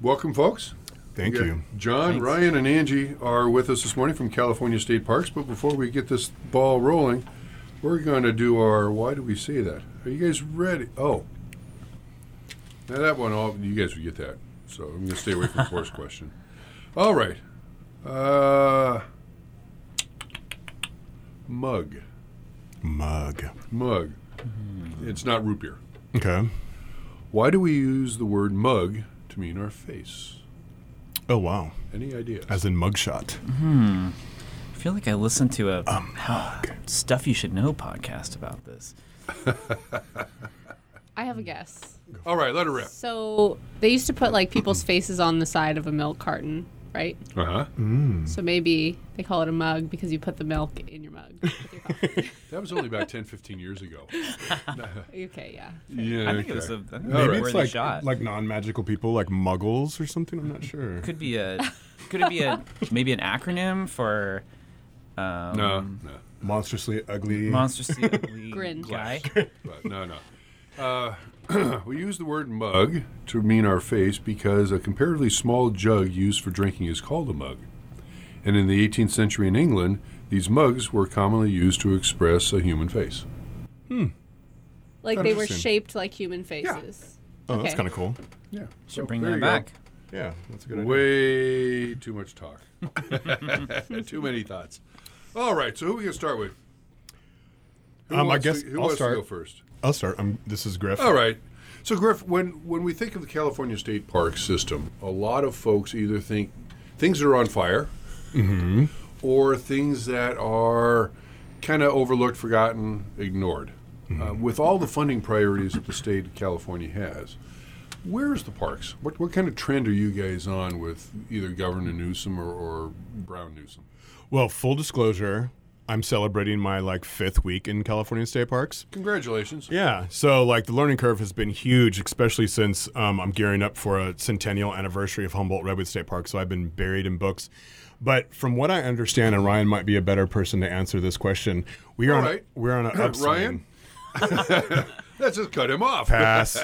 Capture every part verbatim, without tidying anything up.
welcome, folks. Thank you. John, Thanks. Ryan, and Angie are with us this morning from California State Parks. But before we get this ball rolling, we're going to do our, why do we say that? Are you guys ready? Oh. Now that one, all you guys would get that. So I'm going to stay away from the first question. All right. Uh, mug. Mug. Mug. It's not root beer. Okay. Why do we use the word mug to mean our face? Oh, wow. Any ideas? As in mugshot. Hmm. I feel like I listened to a, A mug. Stuff You Should Know podcast about this. I have a guess. All right, let it rip. So they used to put like people's faces on the side of a milk carton, right? Uh-huh. Mm. So maybe they call it a mug because you put the milk in your mug. with your coffee. That was only about ten, fifteen years ago. Okay, yeah. Yeah, I think okay. it was a, I think it was All a right. Maybe it's worthy like, shot. like non-magical people, like muggles or something. I'm not sure. Could be a. Could it be a maybe an acronym for? Um, No, no. Monstrously ugly. Monstrously ugly Grin. guy. But no, no. Uh, we use the word mug to mean our face because a comparatively small jug used for drinking is called a mug. And in the eighteenth century in England, these mugs were commonly used to express a human face. Hmm. Like they were Interesting. shaped like human faces. Oh, that's Okay. kind of cool. Yeah. Should bring there that you go. back. Yeah, that's a good idea. Way too much talk. Too many thoughts. All right, so who are we going to start with? Who Um, I wants guess to, who I'll wants start. to go first? I'll start. Um, this is Griff. All right. So, Griff, when, when we think of the California State Park system, a lot of folks either think things that are on fire Mm-hmm. or things that are kind of overlooked, forgotten, ignored. Mm-hmm. Uh, with all the funding priorities that the state of California has, where's the parks? What, what kind of trend are you guys on with either Governor Newsom or, or Brown Newsom? Well, full disclosure, I'm celebrating my like fifth week in California State Parks. Congratulations. Yeah, so like the learning curve has been huge, especially since um, I'm gearing up for a centennial anniversary of Humboldt Redwood State Park. So I've been buried in books. But from what I understand, and Ryan might be a better person to answer this question, we are All on right. a, we're on an upswing. Ryan? Let's just cut him off. Pass.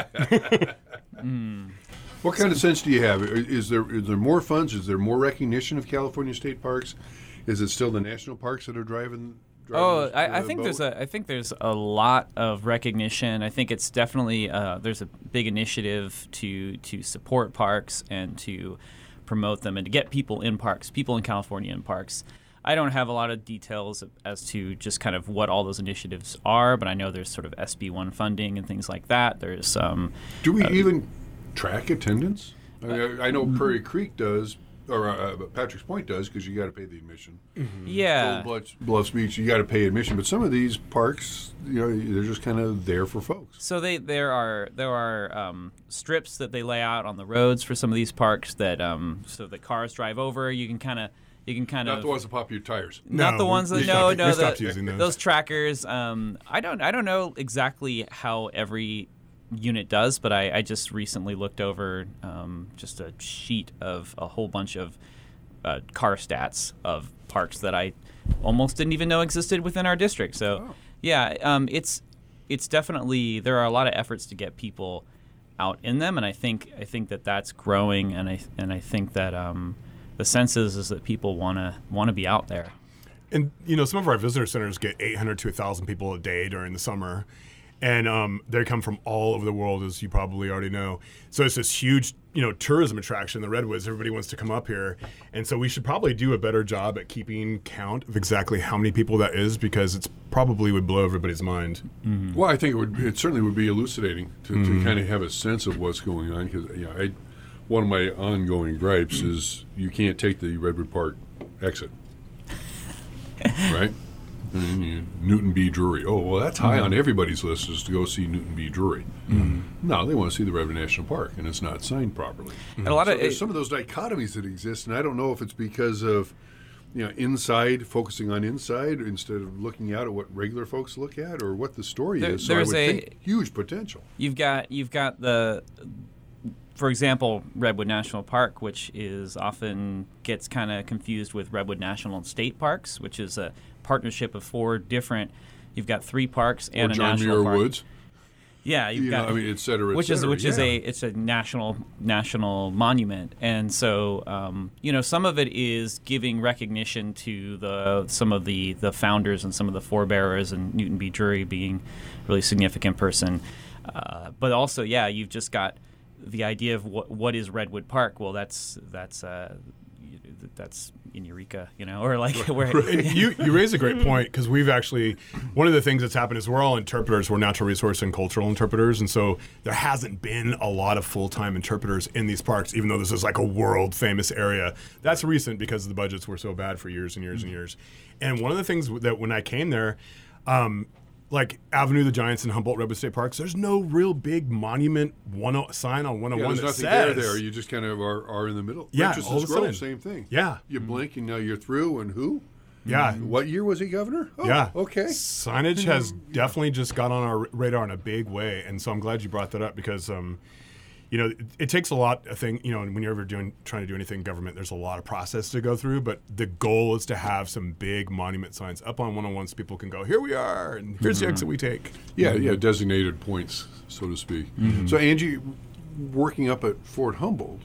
What kind of sense do you have? Is there is there more funds? Is there more recognition of California state parks? Is it still the national parks that are driving? driving Oh, this, I, I uh, think boat? there's a I think there's a lot of recognition. I think it's definitely uh, there's a big initiative to to support parks and to promote them and to get people in parks, people in California in parks. I don't have a lot of details as to just kind of what all those initiatives are, but I know there's sort of S B one funding and things like that. There's um, Do we uh, even track attendance? I, mean, I I know Prairie Creek does, or uh, Patrick's Point does, because you got to pay the admission. yeah. Gold Bluffs, Bluffs Beach, you got to pay admission. But some of these parks, you know, they're just kind of there for folks. So they there are there are um, strips that they lay out on the roads for some of these parks that um, so that cars drive over. You can kind of you can kind Not of the ones that pop your tires. not No, the ones we that no stopped- no we the, stopped using those. trackers. Um, I don't I don't know exactly how every unit does, but I, I just recently looked over um, just a sheet of a whole bunch of uh, car stats of parks that I almost didn't even know existed within our district. So Oh. yeah, um, it's it's definitely there are a lot of efforts to get people out in them, and I think I think that that's growing, and I and I think that um, the sense is is that people want to want to be out there. And, you know, some of our visitor centers get eight hundred to one thousand people a day during the summer. And um, they come from all over the world, as you probably already know. So it's this huge, you know, tourism attraction, the Redwoods. Everybody wants to come up here. And so we should probably do a better job at keeping count of exactly how many people that is, because it's probably would blow everybody's mind. Mm-hmm. Well, I think it would. It certainly would be elucidating to, Mm-hmm. to kind of have a sense of what's going on. Because you know, I, one of my ongoing gripes is you can't take the Redwood Park exit, right? And you, Newton B. Drury. Oh, well, that's high on everybody's list is to go see Newton B. Drury. No, they want to see the Redwood National Park, and it's not signed properly. And a lot So of there's it, some of those dichotomies that exist, and I don't know if it's because of, you know, inside, focusing on inside instead of looking out at what regular folks look at, or what the story There- is. So I there's would a- think huge potential. you've got you've got the for example Redwood National Park, which is often gets kind of confused with Redwood National State Parks, which is a partnership of four different you've got three parks and or a John national Muir park. Woods. Yeah, you've you got, know, I mean, et cetera, et which is cetera, which is yeah. a it's a national national monument, and so um, you know some of it is giving recognition to the some of the, the founders and some of the forebearers, and Newton B. Drury being a really significant person, uh, but also yeah, you've just got the idea of what what is Redwood Park. Well, that's that's uh, that's in Eureka, you know, or like where And you you raise a great point, because we've actually, one of the things that's happened is we're all interpreters, we're natural resource and cultural interpreters, and so there hasn't been a lot of full-time interpreters in these parks, even though this is like a world famous area. That's recent because the budgets were so bad for years and years and years. And one of the things that when I came there, um, like Avenue of the Giants and Humboldt Redwood State Parks, there's no real big monument one oh, sign on one oh Yeah, one there's that nothing says. there. There, you just kind of are, are in the middle. Yeah, Richardson's all of a Grove, sudden. same thing. Yeah. You blink and now you're through. And who? Yeah. What year was he governor? Oh, Yeah. Okay. Signage has definitely just got on our radar in a big way, and so I'm glad you brought that up, because, um, you know, it, it takes a lot. I think, you know, when you're ever doing trying to do anything in government, there's a lot of process to go through. But the goal is to have some big monument signs up on one oh one so people can go, here we are, and here's the exit we take. Yeah, yeah, designated points, so to speak. So, Angie, working up at Fort Humboldt,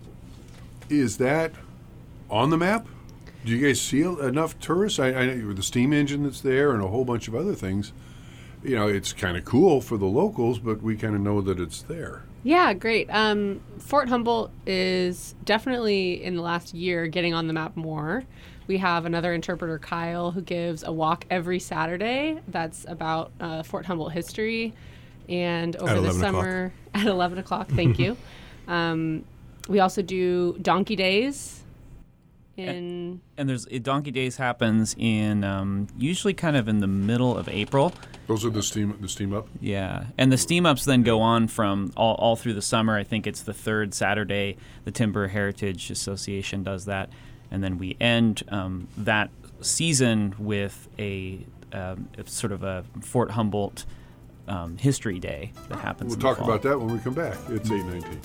is that on the map? Do you guys see enough tourists? I, I know the steam engine that's there and a whole bunch of other things. You know, it's kind of cool for the locals, but we kind of know that it's there. Yeah, great. Um, Fort Humboldt is definitely in the last year getting on the map more. We have another interpreter, Kyle, who gives a walk every Saturday that's about uh, Fort Humboldt history. And over At the eleven o'clock. summer, at eleven o'clock, thank you. Um, we also do Donkey Days in... and there's Donkey Days happens in um, usually kind of in the middle of April. Those are the steam, the steam up. Yeah, and the steam ups then go on from all, all through the summer. I think it's the third Saturday. The Timber Heritage Association does that, and then we end um, that season with a um, sort of a Fort Humboldt um, History Day that happens. We'll in talk the fall. about that when we come back. It's eight nineteen.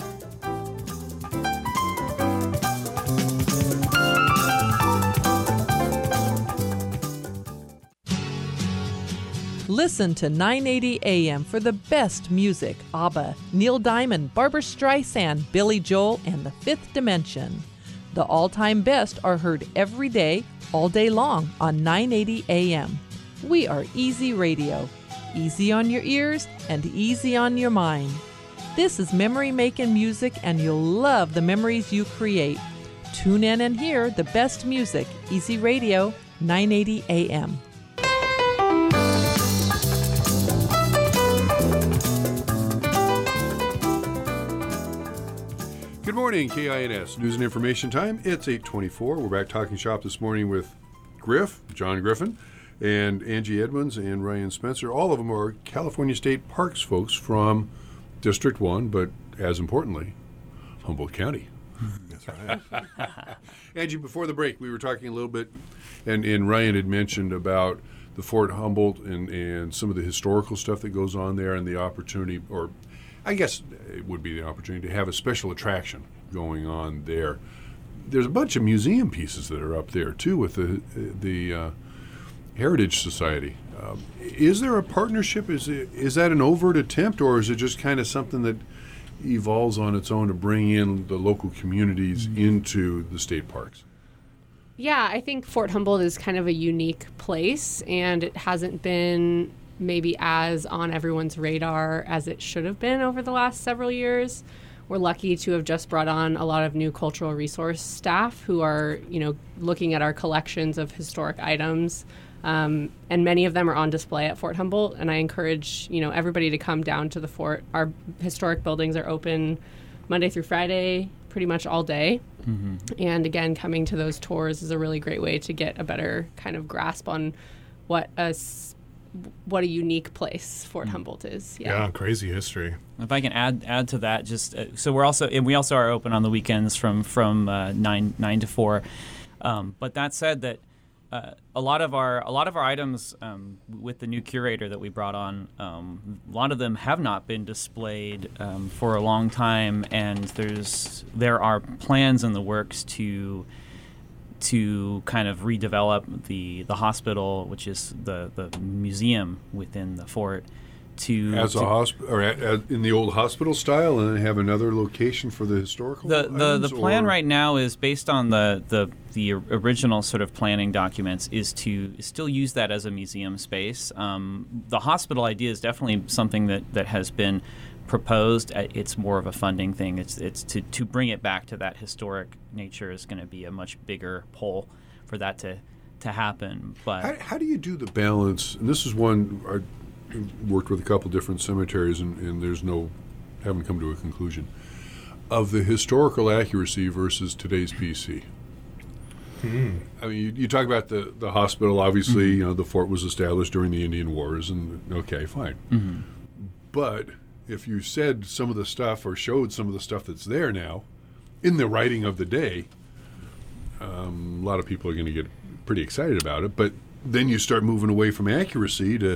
Listen to nine eighty A M for the best music. ABBA, Neil Diamond, Barbra Streisand, Billy Joel, and The Fifth Dimension. The all-time best are heard every day, all day long on nine eighty A M. We are Easy Radio. Easy on your ears and easy on your mind. This is memory-making music, and you'll love the memories you create. Tune in and hear the best music. Easy Radio, nine eighty A M. Good morning, K I N S News and Information Time. It's eight twenty-four. We're back talking shop this morning with Griff, John Griffin, and Angie Edmonds and Ryan Spencer. All of them are California State Parks folks from District one, but as importantly, Humboldt County. That's right. Angie, before the break, we were talking a little bit, and, and Ryan had mentioned about the Fort Humboldt and, and some of the historical stuff that goes on there and the opportunity, or I guess it would be the opportunity to have a special attraction going on there. There's a bunch of museum pieces that are up there, too, with the, the uh, Heritage Society. Um, is there a partnership? Is it, is that an overt attempt, or is it just kind of something that evolves on its own to bring in the local communities into the state parks? Yeah, I think Fort Humboldt is kind of a unique place, and it hasn't been maybe as on everyone's radar as it should have been over the last several years. We're lucky to have just brought on a lot of new cultural resource staff who are, you know, looking at our collections of historic items. Um, and many of them are on display at Fort Humboldt, and I encourage, you know, everybody to come down to the fort. Our historic buildings are open Monday through Friday, pretty much all day. Mm-hmm. And again, coming to those tours is a really great way to get a better kind of grasp on what a s- what a unique place Fort mm. Humboldt is. Yeah. Yeah, crazy history. If I can add add to that, just uh, so we're also and we also are open on the weekends from from uh, nine nine to four. Um, but that said, that uh, a lot of our a lot of our items um, with the new curator that we brought on, um, a lot of them have not been displayed um, for a long time, and there's there are plans in the works to. to kind of redevelop the, the hospital, which is the, the museum within the fort, to As a to- hosp- or at, at, in the old hospital style, and then have another location for the historical. The, the, the items, plan or- right now is based on the, the, the original sort of planning documents is to still use that as a museum space. Um, the hospital idea is definitely something that, that has been proposed. Uh, It's more of a funding thing. It's, it's to, to bring it back to that historic nature is going to be a much bigger pull for that to, to happen. But How, how do you do the balance? And this is one I worked with a couple different cemeteries, and, and there's no, haven't come to a conclusion of the historical accuracy versus today's P C. Hmm. I mean, you, you talk about the, the hospital. Obviously, you know, the fort was established during the Indian Wars, and okay, fine. Mhm. But if you said some of the stuff or showed some of the stuff that's there now in the writing of the day, um, a lot of people are going to get pretty excited about it. But then you start moving away from accuracy to, uh,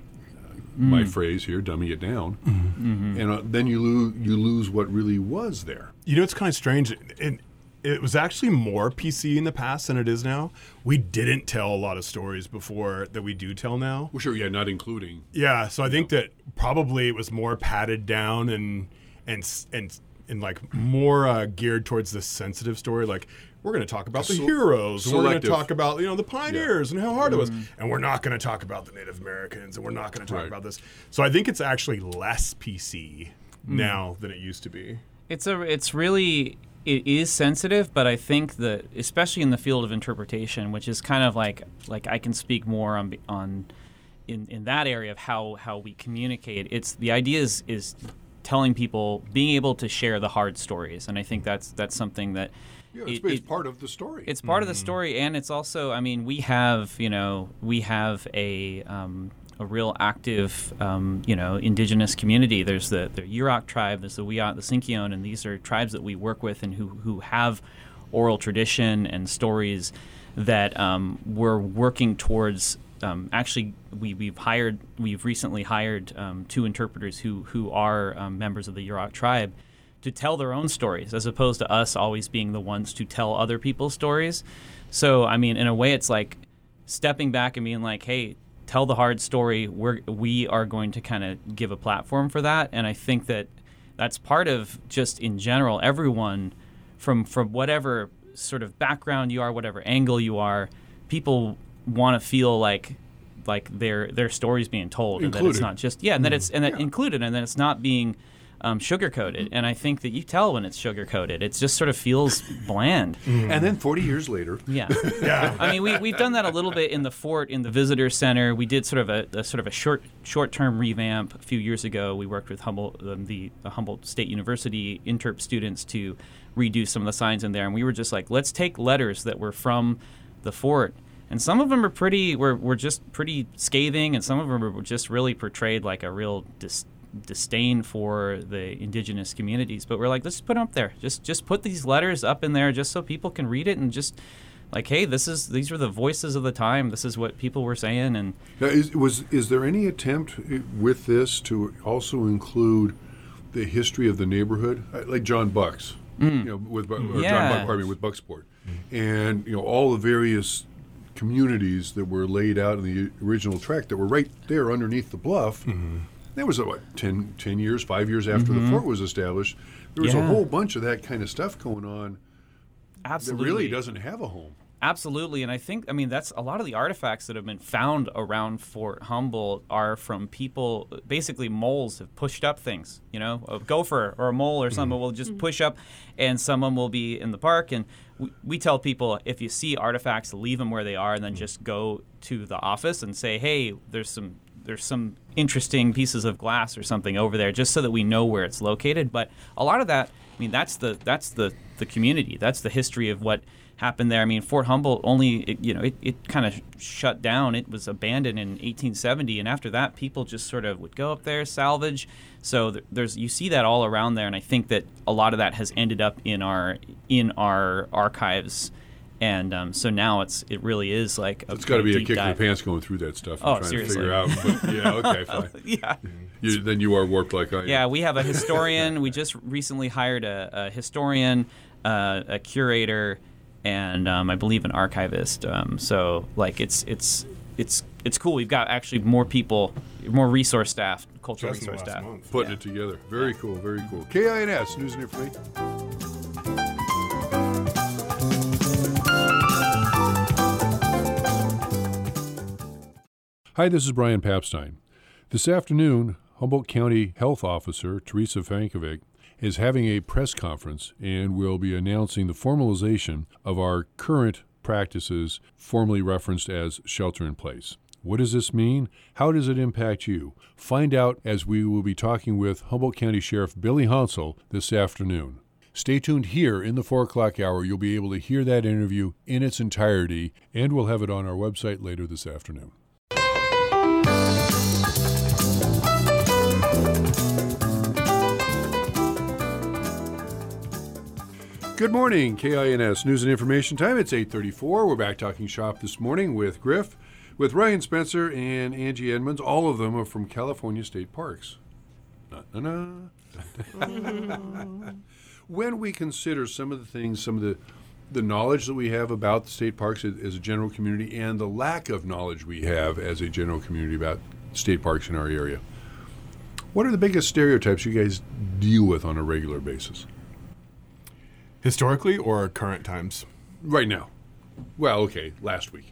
my phrase here, dummy it down, Mhm. and uh, then you lose you lose what really was there. You know, it's kind of strange. It, it was actually more P C in the past than it is now. We didn't tell a lot of stories before that we do tell now. Well, sure, yeah, not including. Yeah, so I think that probably it was more padded down and and and and like more uh, geared towards the sensitive story. Like, we're going to talk about the Sel- heroes, and we're going to selective. talk about, you know, the pioneers and how hard it was, and we're not going to talk about the Native Americans, and we're not going to talk Right. about this. So I think it's actually less P C now than it used to be. It's a it's really it is sensitive, but I think that especially in the field of interpretation, which is kind of like like I can speak more on on in, in that area of how, how we communicate. It's the idea is is telling people, being able to share the hard stories, and I think that's that's something that Yeah, it's, it- it's it- part of the story. it's part of the story, and it's also, I mean, we have, you know, we have a um, a real active, um, you know, indigenous community. There's the the Yurok tribe, there's the Wiyot, the Sinkyone, and these are tribes that we work with and who who have oral tradition and stories that um, we're working towards. Um, actually, we, we've hired, we've recently hired um, two interpreters who who are um, members of the Yurok tribe to tell their own stories, as opposed to us always being the ones to tell other people's stories. So, I mean, in a way, it's like stepping back and being like, hey, tell the hard story. We're, we are going to kind of give a platform for that. And I think that that's part of just in general, everyone from, from whatever sort of background you are, whatever angle you are, people want to feel like like their their story's being told, and that it's Included. not just yeah, and that it's and that Yeah. included, and that it's not being um, sugar coated. And I think that you tell when it's sugar coated. It just sort of feels bland. and then forty years later, Yeah. Yeah. I mean, we we've done that a little bit in the fort, in the visitor center. We did sort of a, a sort of a short short term revamp a few years ago. We worked with Humboldt, um, the, the Humboldt State University interp students to redo some of the signs in there, and we were just like, let's take letters that were from the fort. And some of them are pretty, were, were just pretty scathing, and some of them were just really portrayed like a real dis, disdain for the indigenous communities. But we're like, let's put them up there. Just just put these letters up in there just so people can read it and just like, hey, this is these were the voices of the time. This is what people were saying. And now, is, was is there any attempt i- with this to also include the history of the neighborhood, Uh, like John Bucks, you know, with Bu- or John Yeah. Buck, pardon me, with Bucksport, and you know all the various communities that were laid out in the original tract that were right there underneath the bluff. That was uh, what ten, ten years, five years after the fort was established. There was a Yeah. whole bunch of that kind of stuff going on absolutely, that really doesn't have a home. Absolutely, and I think, I mean, that's a lot of the artifacts that have been found around Fort Humboldt are from people, basically moles have pushed up things, you know, a gopher or a mole or something will just push up, and someone will be in the park, and we, we tell people, if you see artifacts, leave them where they are, and then just go to the office and say, hey, there's some there's some interesting pieces of glass or something over there, just so that we know where it's located. But a lot of that, I mean, that's the that's the, the community. That's the history of what happened there. I mean, Fort Humboldt only, it, you know, it, it kind of shut down. It was abandoned in eighteen seventy, and after that, people just sort of would go up there, salvage. So th- there's you see that all around there, and I think that a lot of that has ended up in our in our archives. And um, so now it's it really is like a It's got to be a deep kick in dive. the pants going through that stuff and Oh, trying seriously. to figure out. But, yeah, okay, fine. Yeah. You, then you are warped like I am. Yeah, we have a historian. We just recently hired a, a historian, uh, a curator, and um, I believe an archivist. Um, so like it's it's it's it's cool. We've got actually more people, more resource staff, cultural Just in the resource last staff. month. Putting Yeah. it together. Very cool, very cool. K I N S, News and Information. Hi, this is Brian Papstein. This afternoon, Humboldt County Health Officer Teresa Fankovic is having a press conference and will be announcing the formalization of our current practices, formerly referenced as shelter in place. What does this mean? How does it impact you? Find out as we will be talking with Humboldt County Sheriff Billy Hansel this afternoon. Stay tuned here in the four o'clock hour. You'll be able to hear that interview in its entirety, and we'll have it on our website later this afternoon. Good morning, K I N S News and Information Time. It's eight thirty-four. We're back talking shop this morning with Griff, with Ryan Spencer and Angie Edmonds. All of them are from California State Parks. Na-na-na. When we consider some of the things, some of the, the knowledge that we have about the state parks as, as a general community and the lack of knowledge we have as a general community about state parks in our area, what are the biggest stereotypes you guys deal with on a regular basis? Historically or current times? Right now. Well, okay, last week.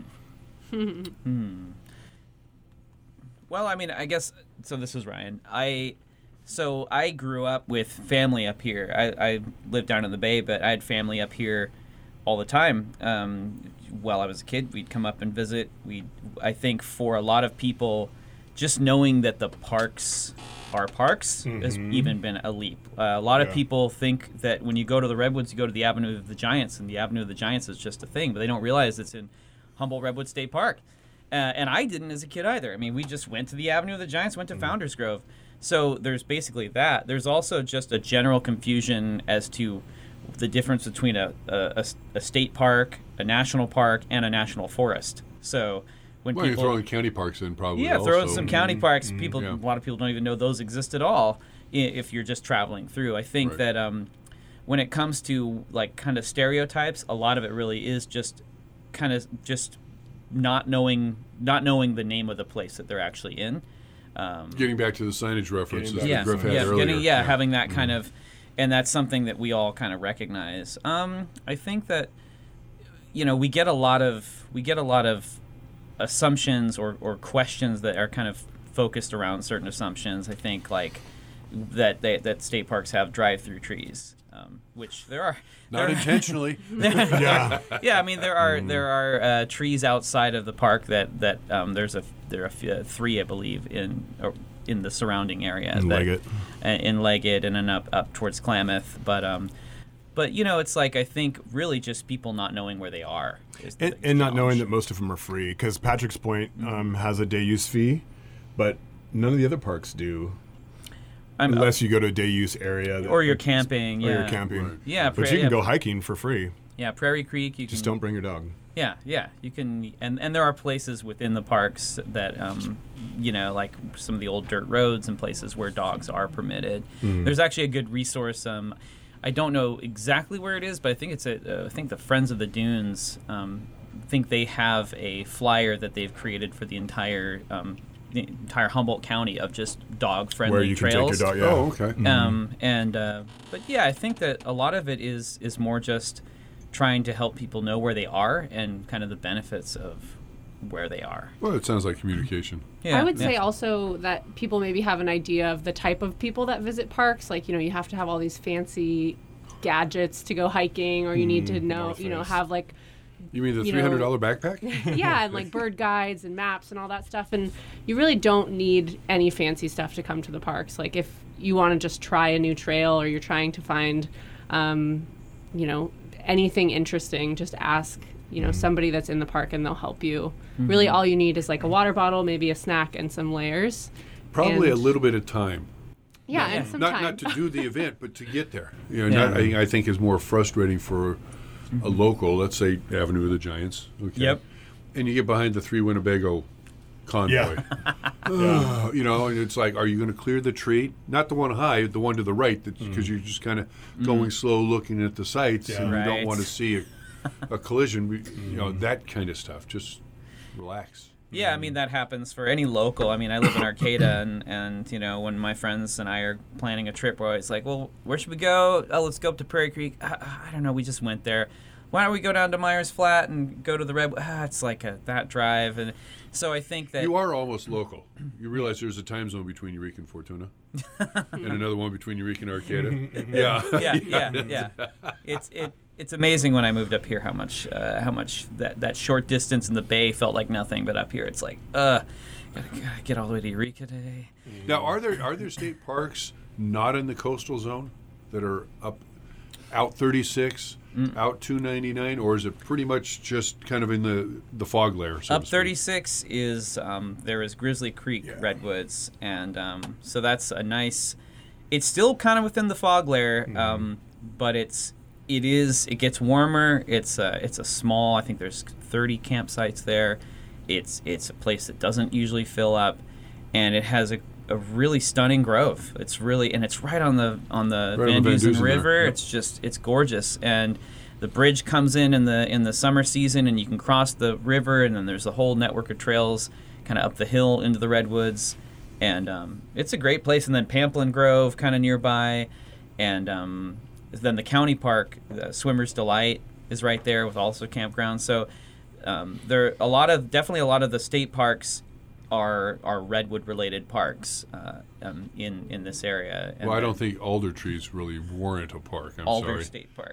Well, I mean, I guess so. This is Ryan. I so I grew up with family up here. I, I lived down in the Bay, but I had family up here all the time. Um, while I was a kid, we'd come up and visit. We, I think, for a lot of people, just knowing that the parks are parks mm-hmm. has even been a leap. Uh, a lot of Yeah. people think that when you go to the Redwoods, you go to the Avenue of the Giants, and the Avenue of the Giants is just a thing, but they don't realize it's in Humboldt Redwood State Park. Uh, and I didn't as a kid either. I mean, we just went to the Avenue of the Giants, went to mm-hmm. Founders Grove. So there's basically that. There's also just a general confusion as to the difference between a, a, a state park, a national park, and a national forest. So when Well, people you're throwing county parks in probably yeah, also. throw in some county parks. Mm-hmm. People, Yeah. a lot of people don't even know those exist at all i- if you're just traveling through. I think Right. that um, when it comes to like kind of stereotypes, a lot of it really is just kind of just not knowing not knowing the name of the place that they're actually in. Um, Getting back to the signage references Getting that yeah, back Griff had yeah, earlier. getting, yeah, having that kind of, and that's something that we all kind of recognize. Um, I think that, you know, we get a lot of we get a lot of assumptions or, or questions that are kind of focused around certain assumptions. I think like that they, that state parks have drive-through trees, um, which there are. Not there, intentionally. Yeah. yeah, I mean there are there are uh, trees outside of the park that that um, there's a there are a few, uh, three I believe in uh, in the surrounding area. In that, Leggett. uh, in Leggett and then up up towards Klamath, but um, but you know it's like I think really just people not knowing where they are, is the And, biggest and not knowing challenge. that most of them are free, because Patrick's Point um, has a day use fee, but none of the other parks do, I'm, unless you go to a day use area. That, or you're camping, Or yeah, you're camping. Right. yeah, But pra- you can yeah, go hiking for free. yeah, Prairie Creek. You Just can, don't bring your dog. Yeah, yeah, you can, and and there are places within the parks that, um, you know, like some of the old dirt roads and places where dogs are permitted. Mm-hmm. There's actually a good resource. Um, I don't know exactly where it is, but I think it's a. Uh, I think the Friends of the Dunes. Um, think they have a flyer that they've created for the entire um, the entire Humboldt County of just dog-friendly Where you can trails. take your dog. Yeah. Oh, okay. Um, and uh, but yeah, I think that a lot of it is is more just trying to help people know where they are and kind of the benefits of where they are. Well, it sounds like communication. Yeah, I would yeah. say also that people maybe have an idea of the type of people that visit parks. Like, you know, you have to have all these fancy gadgets to go hiking, or you need to know, North you know, Face. have like, You mean the You three hundred dollars know- backpack? yeah, and like bird guides and maps and all that stuff. And you really don't need any fancy stuff to come to the parks. Like, if you want to just try a new trail, or you're trying to find, um, you know, anything interesting, just ask, you know, somebody that's in the park and they'll help you. Really, all you need is like a water bottle, maybe a snack, and some layers. Probably a And- little bit of time. Yeah, Yeah. and some Not time. not to do the event, but to get there. You know, Yeah. not, I, I think is more frustrating for a local, let's say Avenue of the Giants. Okay. Yep. And you get behind the three Winnebago convoy. Yeah. Uh, you know, and it's like, are you going to clear the tree? Not the one high, the one to the right, because you're just kind of going slow, looking at the sights, Yeah. and you don't Right. want to see a, a collision. We- You know, that kind of stuff. Just relax. Yeah, I mean, that happens for any local. I mean, I live in Arcata, and, and, you know, when my friends and I are planning a trip, we're always like, well, where should we go? Oh, let's go up to Prairie Creek. I, I don't know, we just went there. Why don't we go down to Myers Flat and go to the Red... Ah, it's like a, that drive. And so I think that... You are almost local. You realize there's a time zone between Eureka and Fortuna? And another one between Eureka and Arcata? Yeah. Yeah, yeah, yeah. It's... it. It's amazing when I moved up here how much uh, how much that, that short distance in the bay felt like nothing, but up here it's like, uh, gotta, gotta get all the way to Eureka today. Now, are there are there state parks not in the coastal zone that are up out thirty-six, mm. out two ninety-nine, or is it pretty much just kind of in the, the fog layer? So up thirty-six is um, there is Grizzly Creek yeah. Redwoods, and um, so that's a nice. It's still kind of within the fog layer, mm. um, but it's. It is. It gets warmer. It's a. It's a small. I think there's thirty campsites there. It's. It's a place that doesn't usually fill up, and it has a, a really stunning grove. It's really and it's right on the on the right Van on the Dusen Van Dusen River. Yep. It's just. It's gorgeous, and the bridge comes in in the in the summer season, and you can cross the river, and then there's a whole network of trails, kind of up the hill into the redwoods, and um, it's a great place. And then Pamplin Grove, kind of nearby, and. Um, Then the county park, the Swimmer's Delight, is right there with also campgrounds. So um, there a lot of definitely a lot of the state parks are are redwood related parks uh, um, in in this area. And well, I don't think alder trees really warrant a park. I'm Alder sorry. State Park.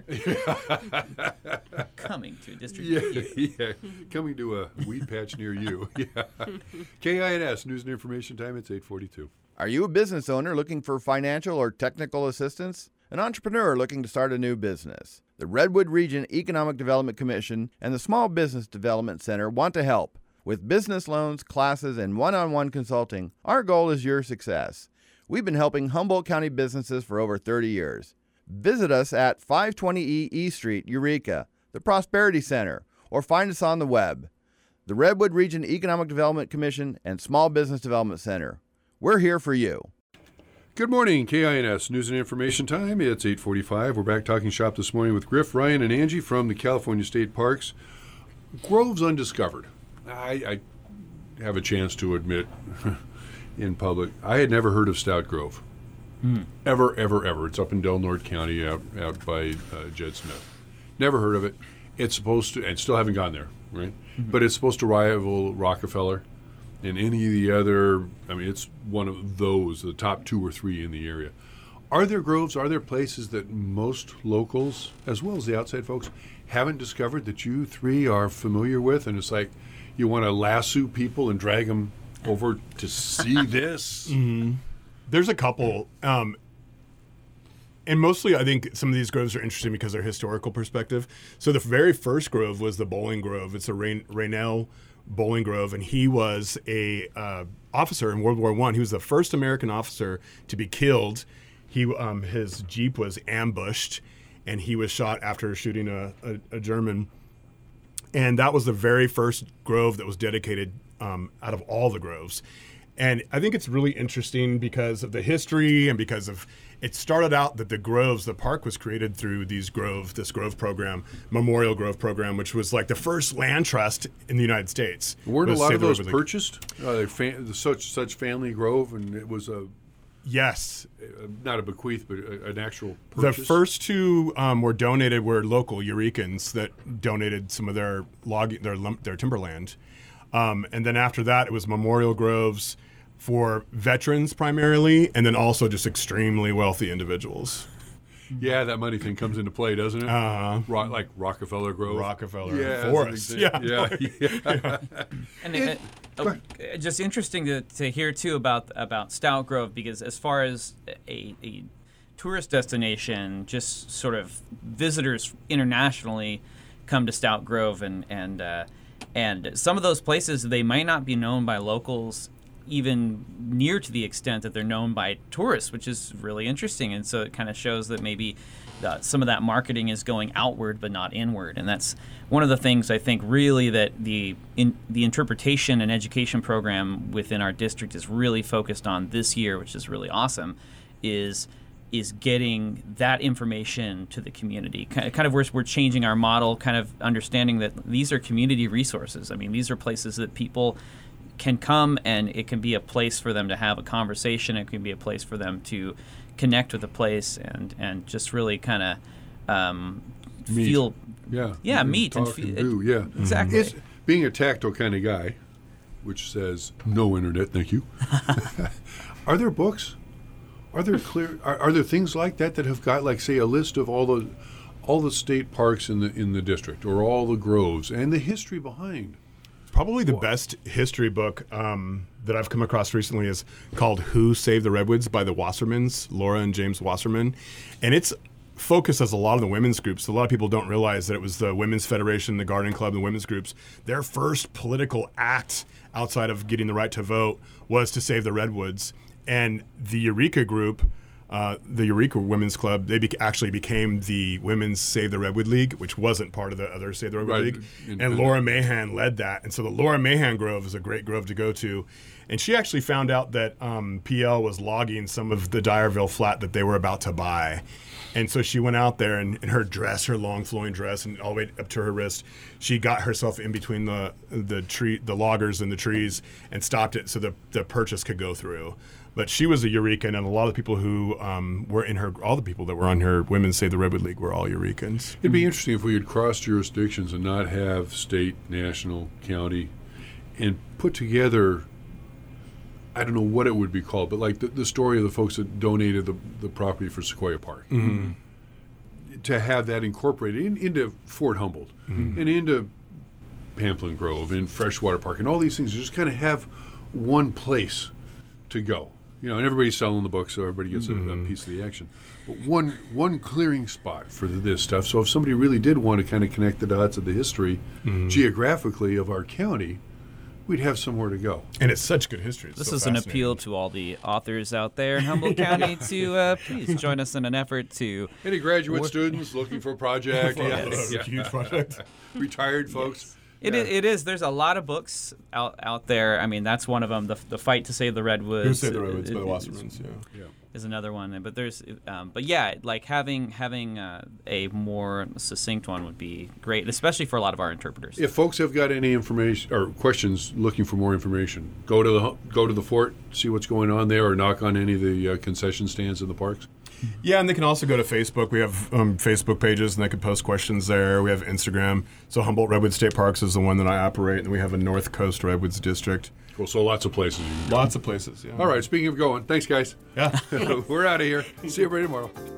Coming to a district Yeah, near you. yeah, coming to a weed patch near you. Yeah. K I N S News and Information Time. It's eight forty-two. Are you a business owner looking for financial or technical assistance? An entrepreneur looking to start a new business? The Redwood Region Economic Development Commission and the Small Business Development Center want to help. With business loans, classes, and one-on-one consulting, our goal is your success. We've been helping Humboldt County businesses for over thirty years. Visit us at five twenty E East Street, Eureka, the Prosperity Center, or find us on the web. The Redwood Region Economic Development Commission and Small Business Development Center. We're here for you. Good morning, K I N S News and Information Time. It's eight forty-five. We're back talking shop this morning with Griff, Ryan, and Angie from the California State Parks. Groves undiscovered. I, I have a chance to admit in public, I had never heard of Stout Grove. Mm. Ever, ever, ever. It's up in Del Norte County out, out by uh, Jed Smith. Never heard of it. It's supposed to, and still haven't gone there, right? Mm-hmm. But it's supposed to rival Rockefeller. And any of the other, I mean, it's one of those, the top two or three in the area. Are there groves, are there places that most locals, as well as the outside folks, haven't discovered that you three are familiar with? And it's like you want to lasso people and drag them over to see this? Mm-hmm. There's a couple. Um, and mostly I think some of these groves are interesting because of their historical perspective. So the very first grove was the Bowling Grove. It's a Rain- Raynell Bowling Grove, and he was a uh, officer in World War One. He was the first American officer to be killed. He um, his Jeep was ambushed, and he was shot after shooting a, a, a German. And that was the very first grove that was dedicated um, out of all the groves. And I think it's really interesting because of the history and because of it started out that the groves, the park was created through these grove, this grove program, Memorial Grove program, which was like the first land trust in the United States. Weren't a Was lot of Save the those River- purchased? Uh, fam- such such family grove, and it was a Yes. uh, not a bequeath, but a, an actual The purchase. first two um, were donated were local Eurekans that donated some of their log their lump, their timberland, um, and then after that it was Memorial Groves for veterans primarily, and then also just extremely wealthy individuals. Yeah, that money thing comes into play, doesn't it? Uh, Ro- like Rockefeller Grove. Rockefeller Yeah, and Forest. as Yeah. an example. yeah, yeah. And it, uh, uh, just interesting to, to hear too about about Stout Grove, because as far as a, a tourist destination, just sort of visitors internationally come to Stout Grove, and and uh, and some of those places they might not be known by locals even near to the extent that they're known by tourists, which is really interesting. And so it kind of shows that maybe uh, some of that marketing is going outward but not inward. And that's one of the things I think really that the in, the interpretation and education program within our district is really focused on this year, which is really awesome, is is getting that information to the community. Kind of, kind of where we're changing our model, kind of understanding that these are community resources. I mean, these are places that people can come, and it can be a place for them to have a conversation. It can be a place for them to connect with the place and, and just really kind of um, feel, yeah, yeah, and meet and talk feel. do, yeah, Exactly. It's, being a tactile kind of guy, which says no internet, thank you. Are there books? Are there clear? Are, are there things like that that have got, like, say, a list of all the all the state parks in the in the district, or all the groves, and the history behind? Probably the best history book um, that I've come across recently is called Who Saved the Redwoods by the Wassermans, Laura and James Wasserman. And it's focused as a lot of the women's groups. A lot of people don't realize that it was the Women's Federation, the Garden Club, the women's groups. Their first political act outside of getting the right to vote was to save the redwoods. And the Eureka group, uh, the Eureka Women's Club, they be- actually became the Women's Save the Redwood League, which wasn't part of the other Save the Redwood Right. League. In- and in- Laura Mahan led that. And so the Laura Mahan Grove is a great grove to go to. And she actually found out that um, P L was logging some of the Dyerville flat that they were about to buy. And so she went out there, and in her dress, her long flowing dress, and all the way up to her wrist, she got herself in between the the tree, the loggers and the trees, and stopped it so the the purchase could go through. But she was a Eurekan, and a lot of the people who um, were in her, all the people that were on her Women's Save the Redwood League were all Eurekans. It'd be interesting if we could cross jurisdictions and not have state, national, county, and put together, I don't know what it would be called, but like the, the story of the folks that donated the, the property for Sequoia Park. Mm-hmm. To have that incorporated in, into Fort Humboldt Mm-hmm. and into Pamplin Grove and Freshwater Park and all these things, just kind of have one place to go. You know, and everybody's selling the book, so everybody gets Mm-hmm. a, a piece of the action. But one one clearing spot for this stuff. So if somebody really did want to kind of connect the dots of the history Mm-hmm. geographically of our county, we'd have somewhere to go. And it's such good history. It's This so is an fascinating. appeal to all the authors out there in Humboldt County to uh, please join us in an effort to Any graduate students looking for a project? For yeah. a Yeah. huge project. Retired folks. It, Yeah. is, it is. There's a lot of books out out there. I mean, that's one of them. The, the Fight to Save the Redwoods. Who Saved the Redwoods uh, by the is- Wassermans, yeah. Yeah. is another one. But there's, um, but yeah, like having having uh, a more succinct one would be great, especially for a lot of our interpreters. If folks have got any information or questions, looking for more information, go to the go to the fort, see what's going on there, or knock on any of the uh, concession stands in the parks. Yeah, and they can also go to Facebook. We have um, Facebook pages, and they can post questions there. We have Instagram. So Humboldt Redwood State Parks is the one that I operate, and we have a North Coast Redwoods District. Cool. So lots of places. You can go. Lots of places, yeah. All right. Speaking of going, thanks, guys. Yeah. We're out of here. See you everybody tomorrow.